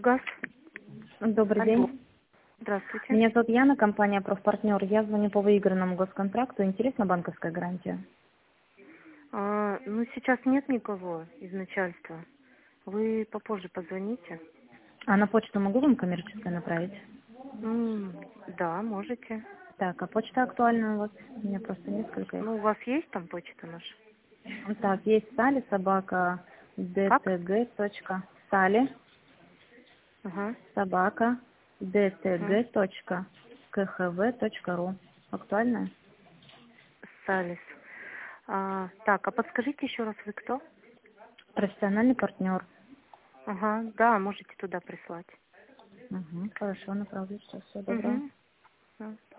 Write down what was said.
Газ. Добрый Алло. день. Здравствуйте. Меня зовут Яна, компания «Профпартнер». Я звоню по выигранному госконтракту. Интересна банковская гарантия? Ну, сейчас нет никого из начальства. Вы попозже позвоните. А на почту могу вам коммерческое направить? Да, можете. Так, а почта актуальна у вас? У меня просто несколько их. Ну, у вас есть там почта наша? Так, есть Сали, собака, Как? Сали, Ага. собака, Ага. dtg.khv.ru. Актуальная? Салис. Так, а подскажите еще раз, вы кто? Профессиональный партнер. Ага, да, можете туда прислать. Угу, хорошо, направлю. Всего доброго. Угу.